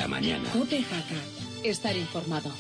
la mañana. COPE Jaca. Estar informado.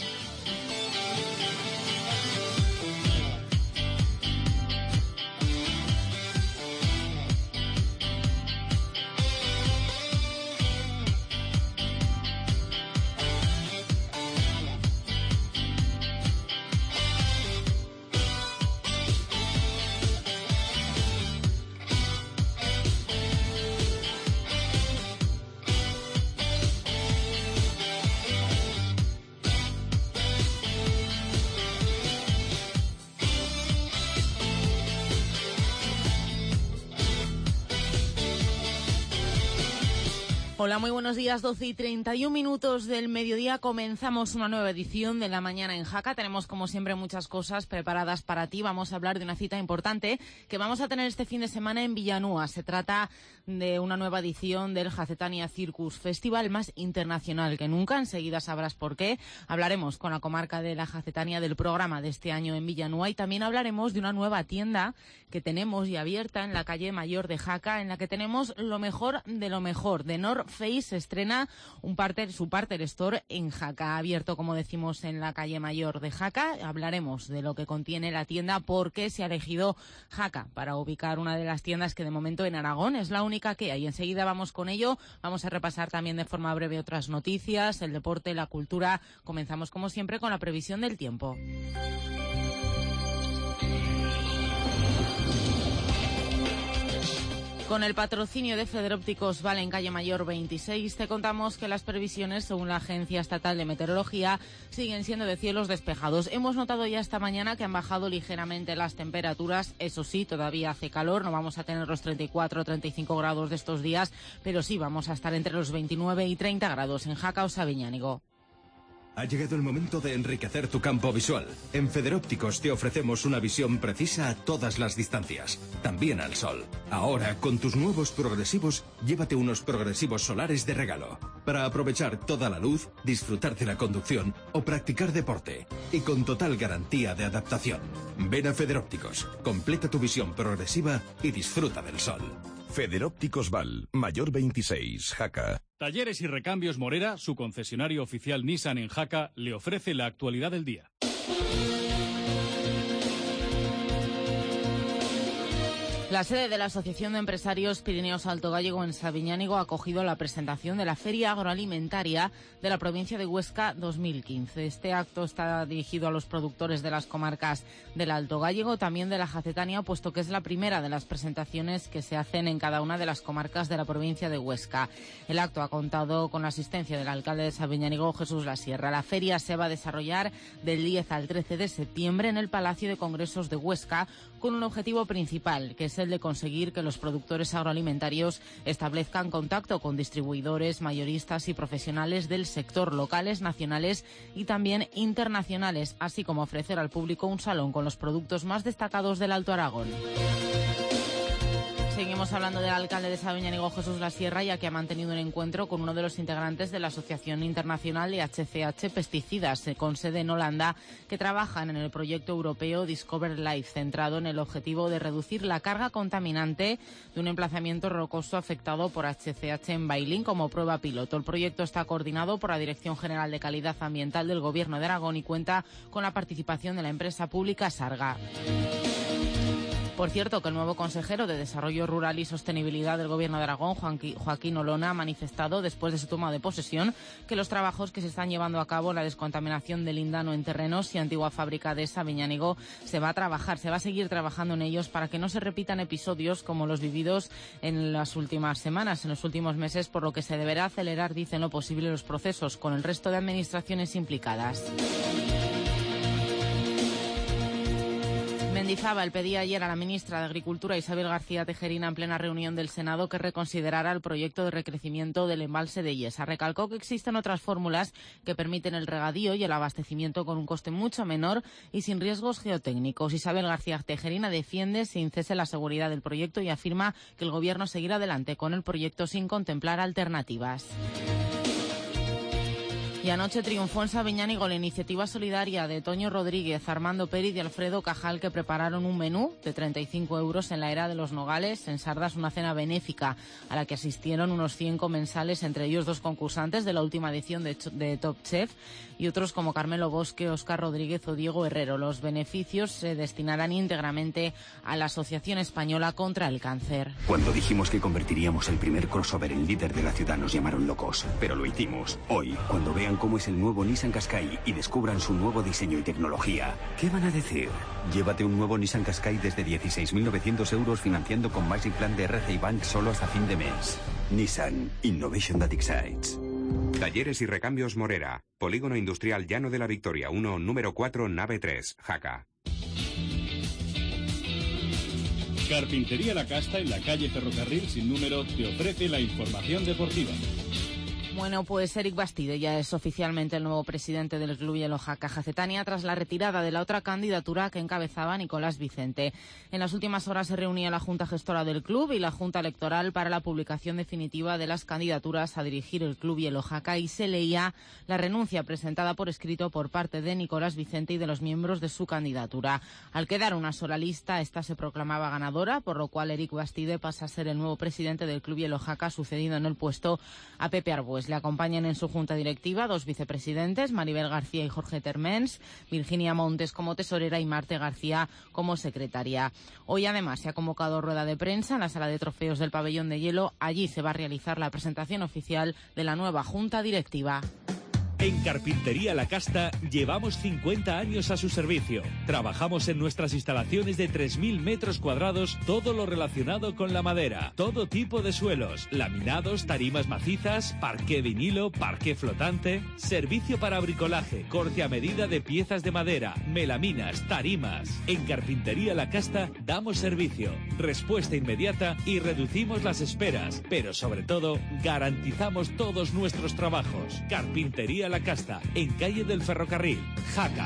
Hola, muy buenos días, 12:31 del mediodía. Comenzamos una nueva edición de La Mañana en Jaca. Tenemos, como siempre, muchas cosas preparadas para ti. Vamos a hablar de una cita importante que vamos a tener este fin de semana en Villanueva. Se trata de una nueva edición del Jacetania Circus Festival, más internacional que nunca. Enseguida sabrás por qué. Hablaremos con la comarca de la Jacetania del programa de este año en Villanueva y también hablaremos de una nueva tienda que tenemos y abierta en la calle Mayor de Jaca, en la que tenemos lo mejor de lo mejor. De North Face estrena su Partner Store en Jaca, abierto, como decimos, en la calle Mayor de Jaca. Hablaremos de lo que contiene la tienda, por qué se ha elegido Jaca para ubicar una de las tiendas que de momento en Aragón es la única que hay. Enseguida vamos con ello. Vamos a repasar también de forma breve otras noticias, el deporte, la cultura. Comenzamos, como siempre, con la previsión del tiempo. Con el patrocinio de Federópticos Val en calle Mayor 26, te contamos que las previsiones, según la Agencia Estatal de Meteorología, siguen siendo de cielos despejados. Hemos notado ya esta mañana que han bajado ligeramente las temperaturas. Eso sí, todavía hace calor. No vamos a tener los 34 o 35 grados de estos días, pero sí vamos a estar entre los 29 y 30 grados en Jaca o Sabiñánigo. Ha llegado el momento de enriquecer tu campo visual. En Federópticos te ofrecemos una visión precisa a todas las distancias, también al sol. Ahora, con tus nuevos progresivos, llévate unos progresivos solares de regalo, para aprovechar toda la luz, disfrutar de la conducción o practicar deporte, y con total garantía de adaptación. Ven a Federópticos, completa tu visión progresiva y disfruta del sol. Federópticos Val, Mayor 26, Jaca. Talleres y Recambios Morera, su concesionario oficial Nissan en Jaca, le ofrece la actualidad del día. La sede de la Asociación de Empresarios Pirineos Alto Gállego en Sabiñánigo ha acogido la presentación de la Feria Agroalimentaria de la provincia de Huesca 2015. Este acto está dirigido a los productores de las comarcas del Alto Gállego, también de la Jacetania, puesto que es la primera de las presentaciones que se hacen en cada una de las comarcas de la provincia de Huesca. El acto ha contado con la asistencia del alcalde de Sabiñánigo, Jesús Lasierra. La feria se va a desarrollar del 10 al 13 de septiembre en el Palacio de Congresos de Huesca, con un objetivo principal, que es el de conseguir que los productores agroalimentarios establezcan contacto con distribuidores, mayoristas y profesionales del sector, locales, nacionales y también internacionales, así como ofrecer al público un salón con los productos más destacados del Alto Aragón. Seguimos hablando del alcalde de Sabiñánigo, Jesús Lasierra, ya que ha mantenido un encuentro con uno de los integrantes de la Asociación Internacional de HCH Pesticidas, con sede en Holanda, que trabajan en el proyecto europeo Discover Life, centrado en el objetivo de reducir la carga contaminante de un emplazamiento rocoso afectado por HCH en Bailín como prueba piloto. El proyecto está coordinado por la Dirección General de Calidad Ambiental del Gobierno de Aragón y cuenta con la participación de la empresa pública Sarga. Por cierto, que el nuevo consejero de Desarrollo Rural y Sostenibilidad del Gobierno de Aragón, Joaquín Olona, ha manifestado después de su toma de posesión que los trabajos que se están llevando a cabo en la descontaminación del lindano en terrenos y antigua fábrica de Sabiñánigo se va a seguir trabajando en ellos para que no se repitan episodios como los vividos en las últimas semanas, en los últimos meses, por lo que se deberá acelerar, dicen, lo posible los procesos con el resto de administraciones implicadas. Mendizábal pedía ayer a la ministra de Agricultura, Isabel García Tejerina, en plena reunión del Senado, que reconsiderara el proyecto de recrecimiento del embalse de Illesa. Recalcó que existen otras fórmulas que permiten el regadío y el abastecimiento con un coste mucho menor y sin riesgos geotécnicos. Isabel García Tejerina defiende sin cese la seguridad del proyecto y afirma que el Gobierno seguirá adelante con el proyecto sin contemplar alternativas. Y anoche triunfó en Sabiñánigo la iniciativa solidaria de Toño Rodríguez, Armando Pérez y Alfredo Cajal, que prepararon un menú de 35 euros en la Era de los Nogales. En Sardas, una cena benéfica a la que asistieron unos 100 comensales, entre ellos 2 concursantes de la última edición de Top Chef y otros como Carmelo Bosque, Óscar Rodríguez o Diego Herrero. Los beneficios se destinarán íntegramente a la Asociación Española contra el Cáncer. Cuando dijimos que convertiríamos el primer crossover en líder de la ciudad nos llamaron locos, pero lo hicimos. Hoy, cuando vean cómo es el nuevo Nissan Qashqai y descubran su nuevo diseño y tecnología, ¿qué van a decir? Llévate un nuevo Nissan Qashqai desde 16.900 euros financiando con Magic Plan de RCI Bank solo hasta fin de mes. Nissan Innovation that excites. Talleres y recambios Morera. Polígono Industrial Llano de la Victoria 1, número 4, nave 3, Jaca. Carpintería La Casta, en la calle Ferrocarril sin número, te ofrece la información deportiva. Bueno, pues Eric Bastide ya es oficialmente el nuevo presidente del Club Hielo Jaca Jacetania tras la retirada de la otra candidatura que encabezaba Nicolás Vicente. En las últimas horas se reunía la Junta Gestora del club y la Junta Electoral para la publicación definitiva de las candidaturas a dirigir el Club Hielo Jaca y se leía la renuncia presentada por escrito por parte de Nicolás Vicente y de los miembros de su candidatura. Al quedar una sola lista, esta se proclamaba ganadora, por lo cual Eric Bastide pasa a ser el nuevo presidente del Club Hielo Jaca, sucedido en el puesto a Pepe Arbues. Le acompañan en su junta directiva 2 vicepresidentes, Maribel García y Jorge Termens, Virginia Montes como tesorera y Marte García como secretaria. Hoy además se ha convocado rueda de prensa en la sala de trofeos del pabellón de hielo. Allí se va a realizar la presentación oficial de la nueva junta directiva. En Carpintería La Casta llevamos 50 años a su servicio. Trabajamos en nuestras instalaciones de 3.000 metros cuadrados, todo lo relacionado con la madera, todo tipo de suelos, laminados, tarimas macizas, parqué vinilo, parqué flotante, servicio para bricolaje, corte a medida de piezas de madera, melaminas, tarimas. En Carpintería La Casta damos servicio, respuesta inmediata y reducimos las esperas, pero sobre todo garantizamos todos nuestros trabajos. Carpintería La Casta, en calle del Ferrocarril, Jaca.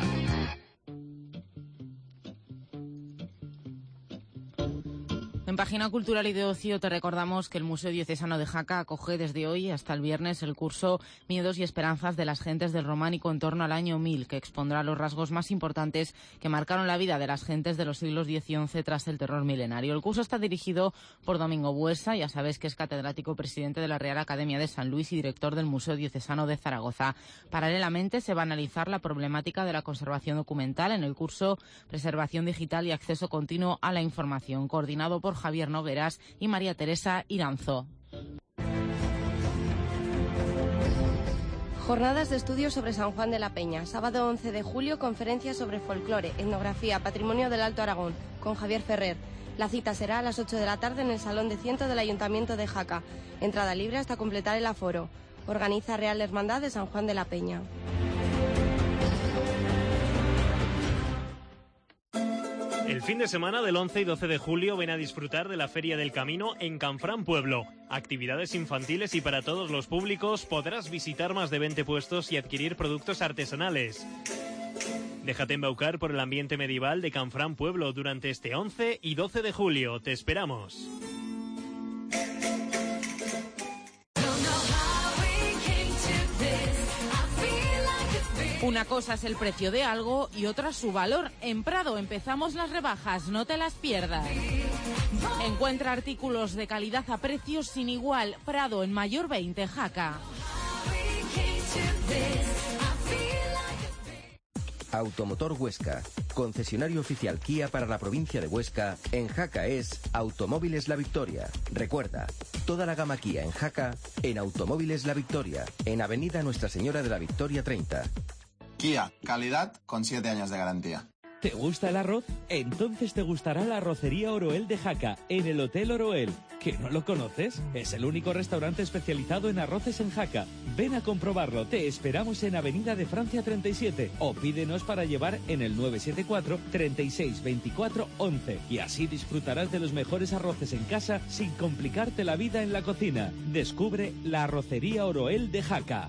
En Página Cultural y de Ocio te recordamos que el Museo Diocesano de Jaca acoge desde hoy hasta el viernes el curso Miedos y Esperanzas de las Gentes del Románico en torno al año 1000, que expondrá los rasgos más importantes que marcaron la vida de las gentes de los siglos X y XI tras el terror milenario. El curso está dirigido por Domingo Buesa, ya sabes que es catedrático presidente de la Real Academia de San Luis y director del Museo Diocesano de Zaragoza. Paralelamente se va a analizar la problemática de la conservación documental en el curso Preservación Digital y Acceso Continuo a la Información, coordinado por Javier Nogueras y María Teresa Iranzo. Jornadas de estudio sobre San Juan de la Peña. Sábado 11 de julio, conferencia sobre folclore, etnografía, patrimonio del Alto Aragón, con Javier Ferrer. La cita será a las 8 de la tarde en el Salón de Ciento del Ayuntamiento de Jaca. Entrada libre hasta completar el aforo. Organiza Real Hermandad de San Juan de la Peña. El fin de semana del 11 y 12 de julio ven a disfrutar de la Feria del Camino en Canfrán Pueblo. Actividades infantiles y para todos los públicos, podrás visitar más de 20 puestos y adquirir productos artesanales. Déjate embaucar por el ambiente medieval de Canfrán Pueblo durante este 11 y 12 de julio. ¡Te esperamos! Una cosa es el precio de algo y otra su valor. En Prado empezamos las rebajas, no te las pierdas. Encuentra artículos de calidad a precios sin igual. Prado en Mayor 20, Jaca. Automotor Huesca, concesionario oficial Kia para la provincia de Huesca. En Jaca es Automóviles La Victoria. Recuerda, toda la gama Kia en Jaca, en Automóviles La Victoria, en Avenida Nuestra Señora de la Victoria 30. Kia, calidad con 7 años de garantía. ¿Te gusta el arroz? Entonces te gustará la Arrocería Oroel de Jaca, en el Hotel Oroel. ¿Que no lo conoces? Es el único restaurante especializado en arroces en Jaca. Ven a comprobarlo. Te esperamos en Avenida de Francia 37 o pídenos para llevar en el 974 36 24 11 y así disfrutarás de los mejores arroces en casa sin complicarte la vida en la cocina. Descubre la Arrocería Oroel de Jaca.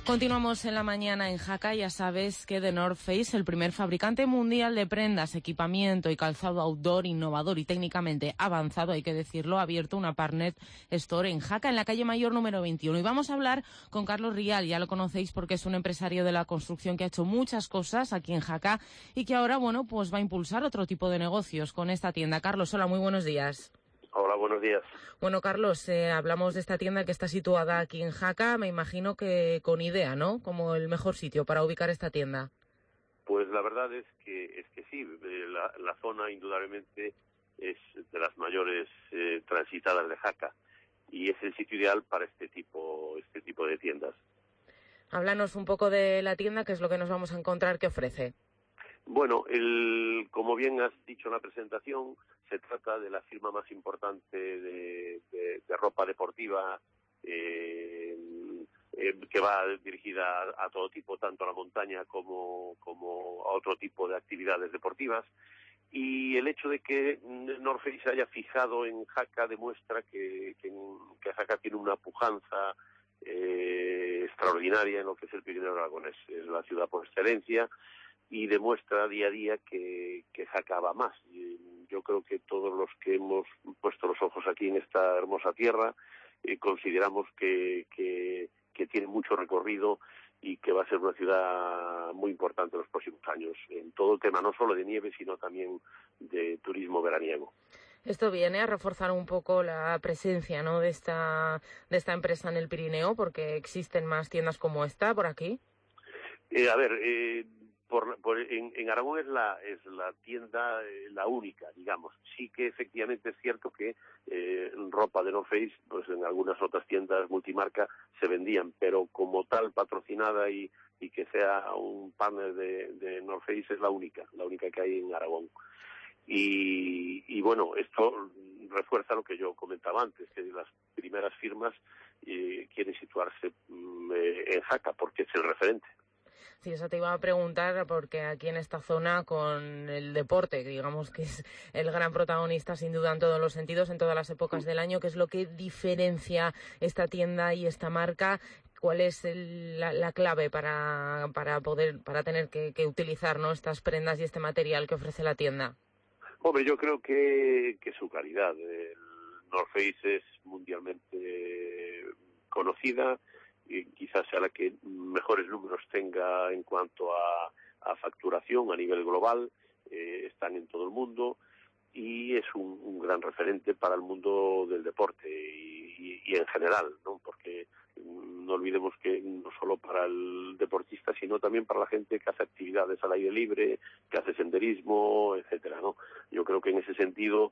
Continuamos en la mañana en Jaca. Ya sabes que The North Face, el primer fabricante mundial de prendas, equipamiento y calzado outdoor innovador y técnicamente avanzado, hay que decirlo, ha abierto una Partner Store en Jaca, en la calle Mayor número 21. Y vamos a hablar con Carlos Rial. Ya lo conocéis porque es un empresario de la construcción que ha hecho muchas cosas aquí en Jaca y que ahora, bueno, pues va a impulsar otro tipo de negocios con esta tienda. Carlos, hola, muy buenos días. Hola, buenos días. Bueno, Carlos, hablamos de esta tienda que está situada aquí en Jaca, me imagino que con idea, ¿no? Como el mejor sitio para ubicar esta tienda. Pues la verdad es que sí, la zona indudablemente es de las mayores transitadas de Jaca y es el sitio ideal para este tipo de tiendas. Háblanos un poco de la tienda, qué es lo que nos vamos a encontrar, qué ofrece. Bueno, como bien has dicho en la presentación, se trata de la firma más importante de ropa deportiva que va dirigida a todo tipo, tanto a la montaña como a otro tipo de actividades deportivas. Y el hecho de que North Face se haya fijado en Jaca demuestra que Jaca tiene una pujanza extraordinaria en lo que es el Pirineo aragonés. Es la ciudad por excelencia y demuestra día a día que Jaca va más. Yo creo que todos los que hemos puesto los ojos aquí en esta hermosa tierra consideramos que tiene mucho recorrido y que va a ser una ciudad muy importante en los próximos años, en todo el tema, no solo de nieve, sino también de turismo veraniego. Esto viene a reforzar un poco la presencia, ¿no?, de esta empresa en el Pirineo, porque existen más tiendas como esta por aquí. En Aragón es la tienda la única, digamos. Sí que efectivamente es cierto que ropa de North Face, pues en algunas otras tiendas multimarca se vendían, pero como tal patrocinada y que sea un partner de North Face es la única que hay en Aragón. Y bueno, esto refuerza lo que yo comentaba antes, que las primeras firmas quieren situarse en Jaca porque es el referente. Sí, eso te iba a preguntar, porque aquí en esta zona con el deporte, que digamos que es el gran protagonista sin duda en todos los sentidos, en todas las épocas del año, ¿qué es lo que diferencia esta tienda y esta marca? ¿Cuál es la clave para tener que utilizar, ¿no?, estas prendas y este material que ofrece la tienda? Hombre, yo creo que su calidad. El North Face es mundialmente conocida y quizás sea la que mejores números tenga en cuanto a facturación a nivel global. Están en todo el mundo y es un gran referente para el mundo del deporte y en general, ¿no? Porque no olvidemos que no solo para el deportista, sino también para la gente que hace actividades al aire libre, que hace senderismo, etcétera, ¿no? Yo creo que en ese sentido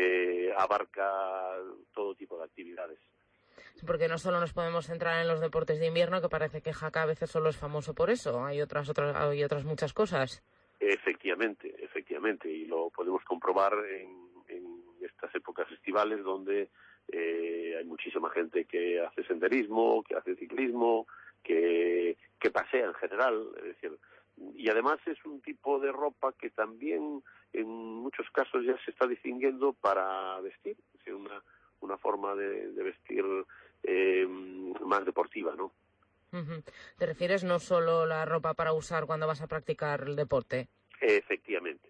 abarca todo tipo de actividades. Porque no solo nos podemos centrar en los deportes de invierno, que parece que Jaca a veces solo es famoso por eso, hay otras muchas cosas. Efectivamente, y lo podemos comprobar en estas épocas estivales donde hay muchísima gente que hace senderismo, que hace ciclismo, que pasea en general, es decir, y además es un tipo de ropa que también en muchos casos ya se está distinguiendo para vestir, es decir, una forma de vestir más deportiva, ¿no? Uh-huh. ¿Te refieres no solo la ropa para usar cuando vas a practicar el deporte? Efectivamente.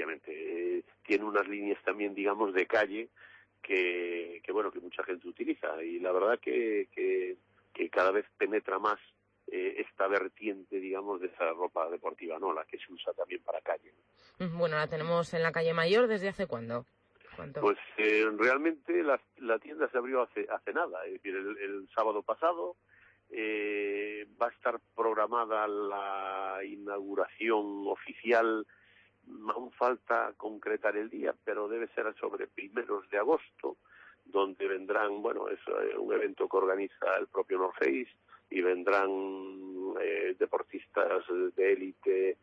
Tiene unas líneas también, digamos, de calle que mucha gente utiliza y la verdad que cada vez penetra más esta vertiente, digamos, de esa ropa deportiva, ¿no? La que se usa también para calle. Bueno, la tenemos en la calle Mayor, ¿desde hace cuándo? Pues realmente la tienda se abrió hace nada, es decir, el sábado pasado. Va a estar programada la inauguración oficial, aún falta concretar el día, pero debe ser sobre primeros de agosto, donde vendrán, es un evento que organiza el propio North Face y vendrán deportistas de élite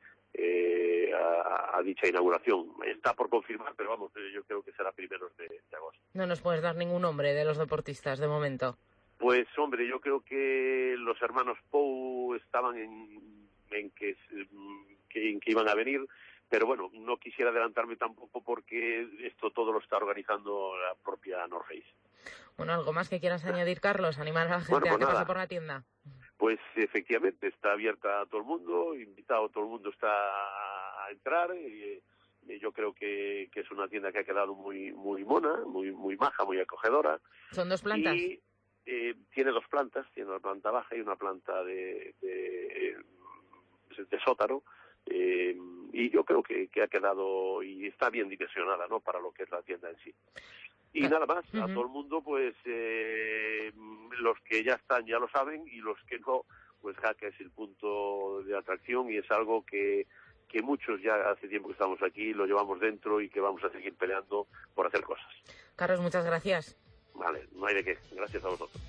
a dicha inauguración. Está por confirmar, pero yo creo que será primeros de agosto. No nos puedes dar ningún nombre de los deportistas de momento. Pues, hombre, yo creo que los hermanos Pou estaban en que iban a venir, pero bueno, no quisiera adelantarme tampoco porque esto todo lo está organizando la propia North Face. Bueno, ¿algo más que quieras añadir, Carlos? ¿Animar a la gente a que pase por la tienda? pues efectivamente está abierta a todo el mundo, invitado a todo el mundo está a entrar. Yo creo que es una tienda que ha quedado muy mona, muy maja, muy acogedora. ¿Son 2 plantas? Y tiene 2 plantas, tiene una planta baja y una planta de sótano. Y yo creo que ha quedado y está bien dimensionada, ¿no?, para lo que es la tienda en sí. Y nada más, a todo el mundo, pues los que ya están ya lo saben, y los que no, pues Jaca es el punto de atracción, y es algo que muchos ya hace tiempo que estamos aquí, lo llevamos dentro y que vamos a seguir peleando por hacer cosas. Carlos, muchas gracias. Vale, no hay de qué. Gracias a vosotros.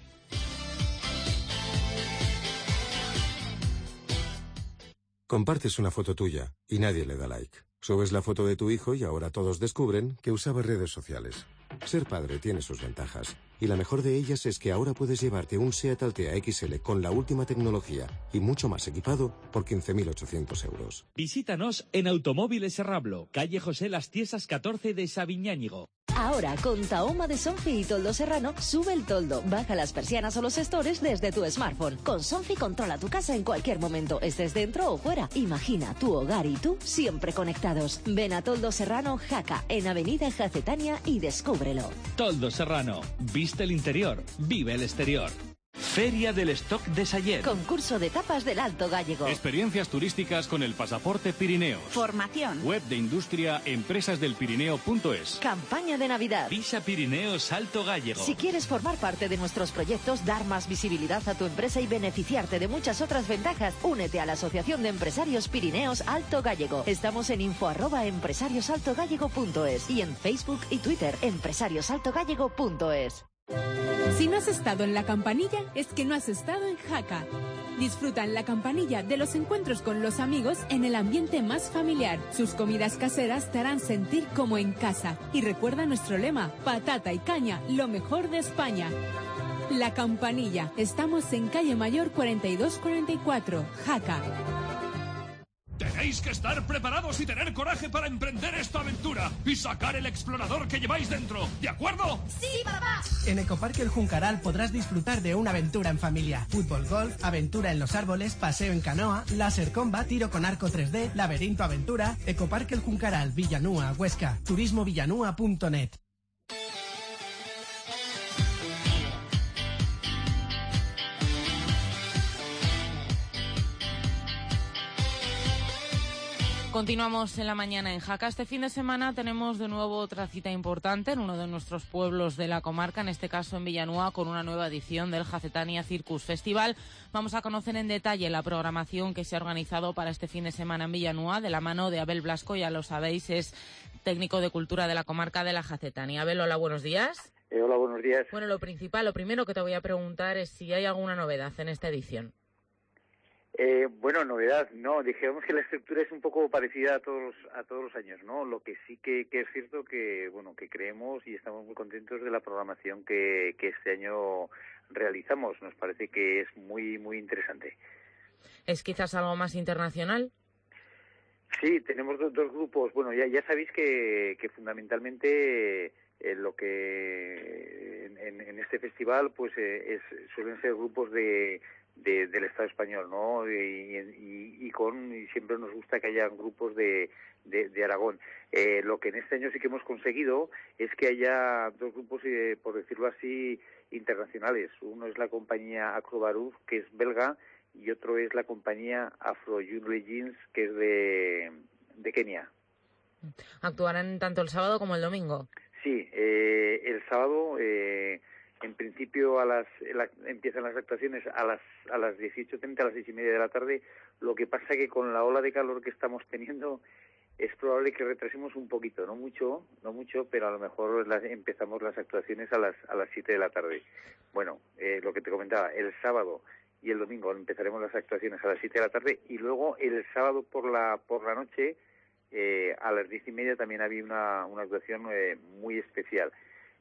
Compartes una foto tuya y nadie le da like. Subes la foto de tu hijo y ahora todos descubren que usaba redes sociales. Ser padre tiene sus ventajas, y la mejor de ellas es que ahora puedes llevarte un SEAT Altea XL con la última tecnología y mucho más equipado por 15.800 euros. Visítanos en Automóviles Serrablo, calle José Las Tiesas 14 de Sabiñánigo. Ahora, con Tahoma de Sonfi y Toldo Serrano, sube el toldo, baja las persianas o los estores desde tu smartphone. Con Sonfi controla tu casa en cualquier momento, estés dentro o fuera. Imagina tu hogar y tú siempre conectados. Ven a Toldo Serrano, Jaca, en Avenida Jacetania, y descúbrelo. Toldo Serrano, viste el interior, vive el exterior. Feria del Stock de Sallent. Concurso de tapas del Alto Gállego. Experiencias turísticas con el pasaporte Pirineos. Formación. Web de industria empresasdelpirineo.es. Campaña de Navidad. Visa Pirineos Alto Gállego. Si quieres formar parte de nuestros proyectos, dar más visibilidad a tu empresa y beneficiarte de muchas otras ventajas, únete a la Asociación de Empresarios Pirineos Alto Gállego. Estamos en info@empresariosaltogallego.es y en Facebook y Twitter empresariosaltogallego.es. Si no has estado en La Campanilla, es que no has estado en Jaca. Disfruta en La Campanilla de los encuentros con los amigos en el ambiente más familiar. Sus comidas caseras te harán sentir como en casa. Y recuerda nuestro lema: patata y caña, lo mejor de España. La Campanilla. Estamos en calle Mayor 4244, Jaca. Tenéis que estar preparados y tener coraje para emprender esta aventura y sacar el explorador que lleváis dentro, ¿de acuerdo? ¡Sí, papá! En Ecoparque El Juncaral podrás disfrutar de una aventura en familia. Fútbol, golf, aventura en los árboles, paseo en canoa, láser comba, tiro con arco 3D, laberinto aventura. Ecoparque El Juncaral, Villanúa, Huesca. turismovillanúa.net. Continuamos en la mañana en Jaca. Este fin de semana tenemos de nuevo otra cita importante en uno de nuestros pueblos de la comarca, en este caso en Villanúa, con una nueva edición del Jacetania Circus Festival. Vamos a conocer en detalle la programación que se ha organizado para este fin de semana en Villanúa, de la mano de Abel Blasco, ya lo sabéis, es técnico de cultura de la comarca de la Jacetania. Abel, hola, buenos días. Hola, buenos días. Bueno, lo primero que te voy a preguntar es si hay alguna novedad en esta edición. Bueno, novedad, no, dijéramos que la estructura es un poco parecida a todos los años, ¿no? Lo que sí que es cierto que creemos y estamos muy contentos de la programación que este año realizamos. Nos parece que es muy interesante. ¿Es quizás algo más internacional? Sí, tenemos dos grupos. Bueno, ya sabéis que fundamentalmente lo que en este festival pues suelen ser grupos del Estado español, ¿no? Y siempre nos gusta que haya grupos de Aragón. Lo que en este año sí que hemos conseguido es que haya dos grupos, por decirlo así, internacionales. Uno es la compañía Acrobaruz, que es belga, y otro es la compañía Afro Jewelry Jeans, que es de Kenia. ¿Actuarán tanto el sábado como el domingo? Sí, el sábado en principio empiezan las actuaciones a las 18:30, a las 6:30 de la tarde. Lo que pasa que con la ola de calor que estamos teniendo es probable que retrasemos un poquito, no mucho, pero a lo mejor empezamos las actuaciones a las 7 de la tarde. Bueno, lo que te comentaba, el sábado y el domingo empezaremos las actuaciones a las 7 de la tarde, y luego el sábado por la noche a las 10:30 también había una actuación muy especial.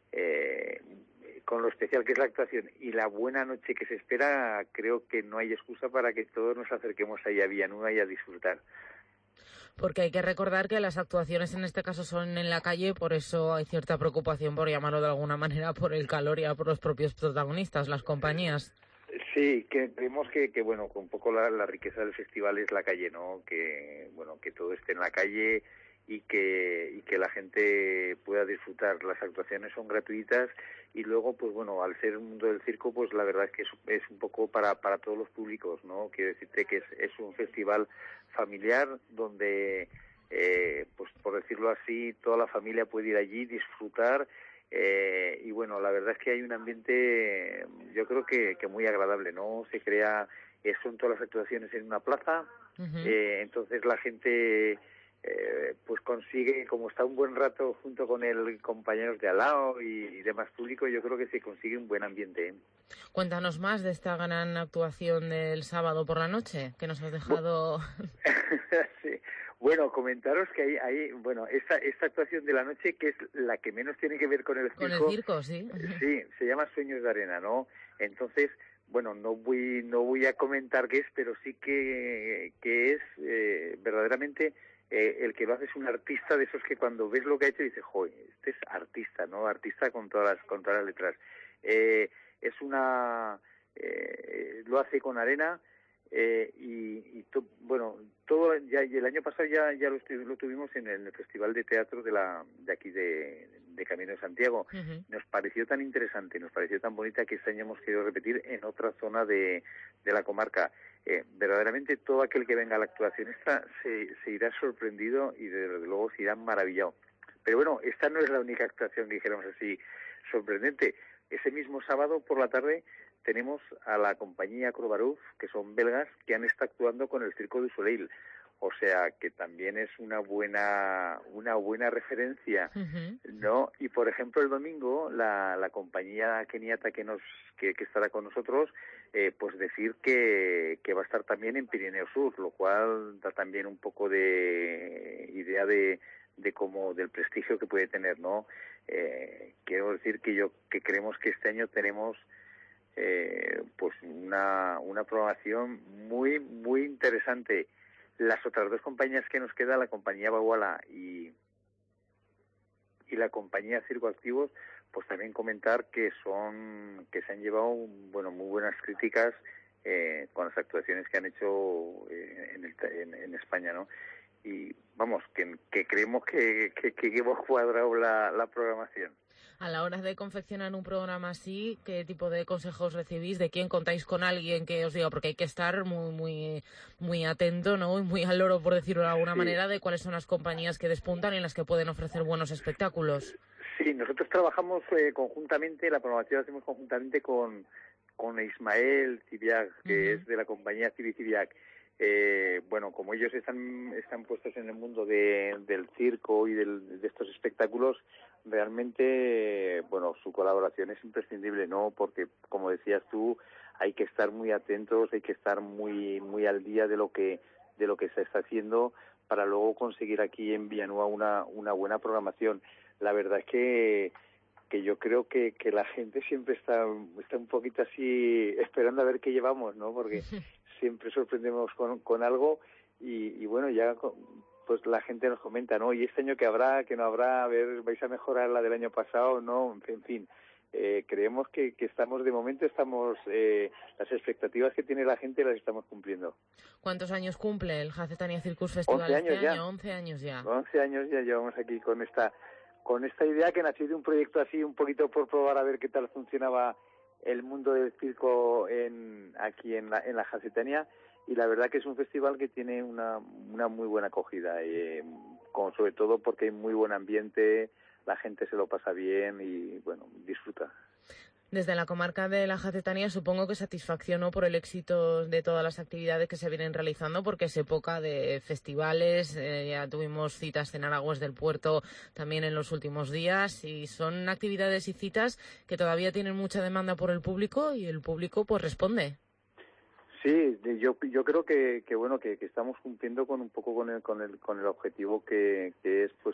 Con lo especial que es la actuación y la buena noche que se espera, creo que no hay excusa para que todos nos acerquemos ahí a Villanúa y a disfrutar. Porque hay que recordar que las actuaciones en este caso son en la calle, por eso hay cierta preocupación, por llamarlo de alguna manera, por el calor y por los propios protagonistas, las compañías. Sí, que creemos que bueno, con un poco la riqueza del festival es la calle, ¿no? Que bueno, que todo esté en la calle y que la gente pueda disfrutar. Las actuaciones son gratuitas y luego, pues bueno, al ser un mundo del circo, pues la verdad es que es un poco para todos los públicos, ¿no? Quiero decirte que es un festival familiar donde, pues por decirlo así, toda la familia puede ir allí, disfrutar. Y bueno, la verdad es que hay un ambiente, yo creo que muy agradable, ¿no? Se crea, son todas las actuaciones en una plaza, entonces la gente pues consigue, como está un buen rato junto con el compañeros de al lado y demás público, yo creo que se consigue un buen ambiente. Cuéntanos más de esta gran actuación del sábado por la noche, que nos has dejado... Sí. Bueno, comentaros que hay bueno, esta actuación de la noche, que es la que menos tiene que ver con el circo. Con el circo, sí. Sí, se llama Sueños de Arena, ¿no? Entonces, bueno, no voy a comentar qué es, pero sí que es verdaderamente el que lo hace es un artista de esos que cuando ves lo que ha hecho dices, joder, este es artista, ¿no? Artista con todas las letras. Es lo hace con arena. Bueno, todo ya, y el año pasado ya lo tuvimos en el Festival de Teatro de aquí de Camino de Santiago. Nos pareció tan interesante, nos pareció tan bonita que este año hemos querido repetir en otra zona de la comarca. Verdaderamente todo aquel que venga a la actuación esta se irá sorprendido y desde luego se irá maravillado. Pero bueno, esta no es la única actuación que dijéramos así sorprendente. Ese mismo sábado por la tarde tenemos a la compañía Acrobaruf, que son belgas, que han estado actuando con el Circo du Soleil. O sea, que también es una buena referencia, ¿no? Y, por ejemplo, el domingo, la compañía keniata que estará con nosotros, pues decir que va a estar también en Pirineo Sur, lo cual da también un poco de idea de cómo, del prestigio que puede tener, ¿no? Quiero decir que creemos que este año tenemos pues una programación muy, muy interesante. Las otras dos compañías que nos queda, la compañía Baguala y la compañía Circo Activos, pues también comentar que se han llevado muy buenas críticas con las actuaciones que han hecho en España, ¿no? Y vamos, que creemos que hemos cuadrado la programación. A la hora de confeccionar un programa así, ¿qué tipo de consejos recibís? ¿De quién contáis con alguien que os diga? Porque hay que estar muy, muy, muy atento, ¿no? Y muy al loro, por decirlo de alguna manera, de cuáles son las compañías que despuntan y en las que pueden ofrecer buenos espectáculos. Sí, nosotros trabajamos conjuntamente, la programación la hacemos conjuntamente con Ismael Cibiac, que es de la compañía Cibiac. Bueno, como ellos están puestos en el mundo del circo y de estos espectáculos, realmente, bueno, su colaboración es imprescindible, ¿no? Porque, como decías tú, hay que estar muy atentos, hay que estar muy, muy al día de lo que se está haciendo para luego conseguir aquí en Villanueva una buena programación. La verdad es que yo creo que la gente siempre está un poquito así esperando a ver qué llevamos, ¿no? Porque siempre sorprendemos con algo y bueno, ya pues la gente nos comenta, ¿no? ¿Y este año qué habrá, qué no habrá? A ver, ¿vais a mejorar la del año pasado? No, en fin. Creemos que estamos, de momento las expectativas que tiene la gente las estamos cumpliendo. ¿Cuántos años cumple el Jacetania Circus Festival 11 años este año? Ya. 11 años ya. 11 años ya llevamos aquí con esta idea que nació de un proyecto así, un poquito por probar a ver qué tal funcionaba el mundo del circo aquí en la Jacetania, y la verdad que es un festival que tiene una muy buena acogida, sobre todo porque hay muy buen ambiente, la gente se lo pasa bien y bueno, disfruta. Desde la comarca de la Jacetania supongo que satisfacción, ¿no?, por el éxito de todas las actividades que se vienen realizando, porque es época de festivales, ya tuvimos citas en Aragües del Puerto también en los últimos días, y son actividades y citas que todavía tienen mucha demanda por el público y el público pues responde. Sí, yo creo que bueno, que estamos cumpliendo con un poco con el objetivo que es pues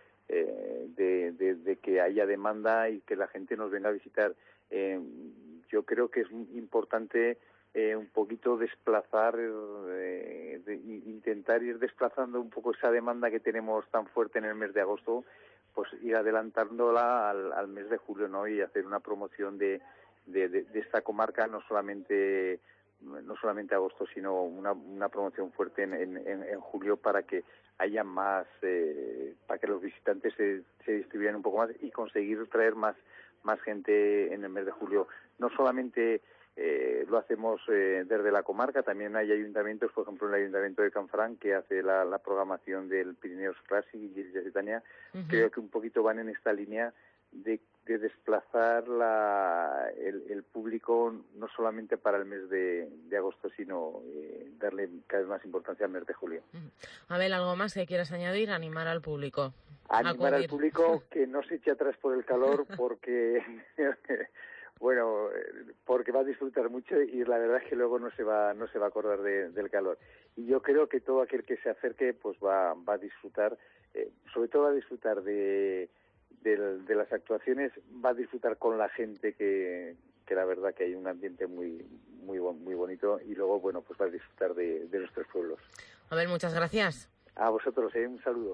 de que haya demanda y que la gente nos venga a visitar. Yo creo que es importante un poquito desplazar, intentar ir desplazando un poco esa demanda que tenemos tan fuerte en el mes de agosto, pues ir adelantándola al mes de julio, ¿no? Y hacer una promoción de de esta comarca, no solamente agosto, sino una promoción fuerte en julio para que haya más, para que los visitantes se distribuyan un poco más y conseguir traer más gente en el mes de julio. No solamente lo hacemos desde la comarca, también hay ayuntamientos, por ejemplo el Ayuntamiento de Canfranc, que hace la programación del Pirineos Classic y Gilles Jacetania. Creo que un poquito van en esta línea de desplazar el público no solamente para el mes de agosto, sino darle cada vez más importancia al mes de julio. Abel, ¿algo más que quieras añadir? Animar al público. Animar al público que no se eche atrás por el calor, porque bueno, porque va a disfrutar mucho y la verdad es que luego no se va a acordar del calor. Y yo creo que todo aquel que se acerque pues va a disfrutar, sobre todo va a disfrutar de las actuaciones, va a disfrutar con la gente que la verdad que hay un ambiente muy bonito, y luego bueno, pues va a disfrutar de nuestros pueblos. Abel, muchas gracias. A vosotros, un saludo.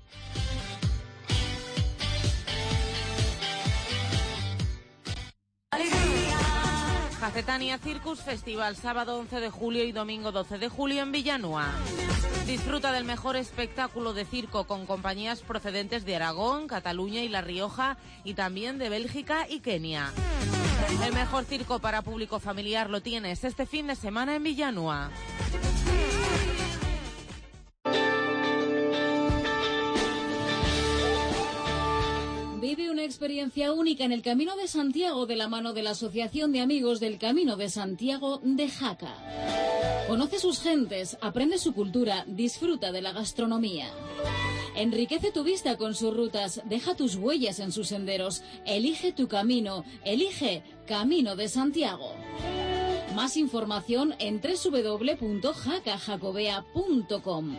Jacetania Circus Festival, sábado 11 de julio y domingo 12 de julio en Villanueva. Disfruta del mejor espectáculo de circo con compañías procedentes de Aragón, Cataluña y La Rioja, y también de Bélgica y Kenia. El mejor circo para público familiar lo tienes este fin de semana en Villanueva. Vive una experiencia única en el Camino de Santiago de la mano de la Asociación de Amigos del Camino de Santiago de Jaca. Conoce sus gentes, aprende su cultura, disfruta de la gastronomía. Enriquece tu vista con sus rutas, deja tus huellas en sus senderos, elige tu camino, elige Camino de Santiago. Más información en www.jacajacobea.com.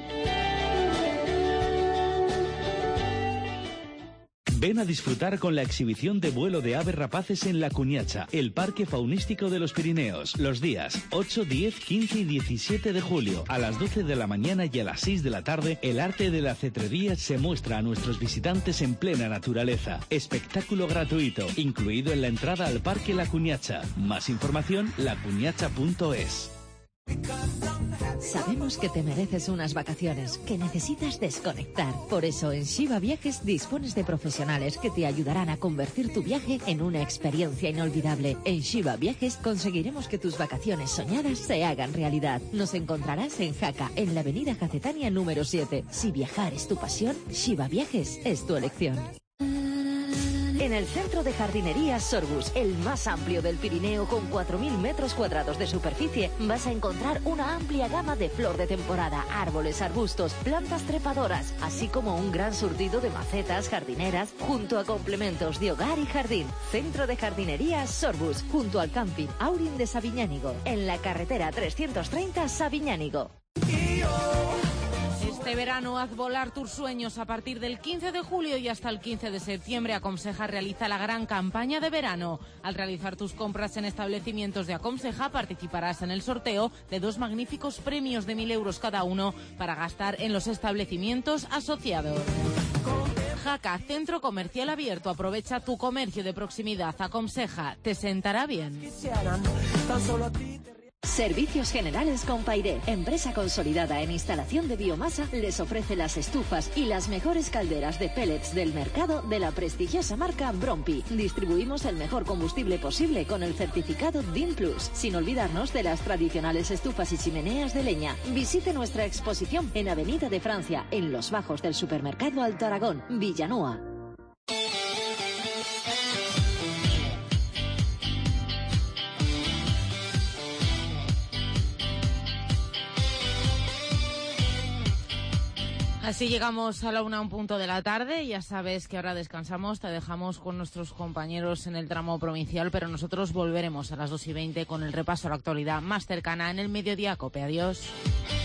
Ven a disfrutar con la exhibición de vuelo de aves rapaces en La Cuniacha, el Parque Faunístico de los Pirineos, los días 8, 10, 15 y 17 de julio. A las 12 de la mañana y a las 6 de la tarde, el arte de la cetrería se muestra a nuestros visitantes en plena naturaleza. Espectáculo gratuito, incluido en la entrada al Parque La Cuniacha. Más información, lacuniacha.es. Sabemos que te mereces unas vacaciones, que necesitas desconectar. Por eso en Shiva Viajes dispones de profesionales que te ayudarán a convertir tu viaje en una experiencia inolvidable. En Shiva Viajes conseguiremos que tus vacaciones soñadas se hagan realidad. Nos encontrarás en Jaca, en la avenida Jacetania número 7. Si viajar es tu pasión, Shiva Viajes es tu elección. En el centro de jardinería Sorbus, el más amplio del Pirineo con 4.000 metros cuadrados de superficie, vas a encontrar una amplia gama de flor de temporada, árboles, arbustos, plantas trepadoras, así como un gran surtido de macetas jardineras, junto a complementos de hogar y jardín. Centro de jardinería Sorbus, junto al camping Aurin de Sabiñánigo, en la carretera 330 Sabiñánigo. Este verano haz volar tus sueños. A partir del 15 de julio y hasta el 15 de septiembre, Aconseja realiza la gran campaña de verano. Al realizar tus compras en establecimientos de Aconseja, participarás en el sorteo de 2 magníficos premios de 1.000 euros cada uno para gastar en los establecimientos asociados. Jaca, centro comercial abierto. Aprovecha tu comercio de proximidad. Aconseja, te sentará bien. Servicios Generales Compairé, empresa consolidada en instalación de biomasa, les ofrece las estufas y las mejores calderas de pellets del mercado de la prestigiosa marca Brompi. Distribuimos el mejor combustible posible con el certificado DIN Plus, sin olvidarnos de las tradicionales estufas y chimeneas de leña. Visite nuestra exposición en Avenida de Francia, en los bajos del supermercado Alto Aragón, Villanueva. Así llegamos a la 1:00 de la tarde. Ya sabes que ahora descansamos, te dejamos con nuestros compañeros en el tramo provincial, pero nosotros volveremos a las 2:20 con el repaso a la actualidad más cercana en el Mediodía Cope. Adiós.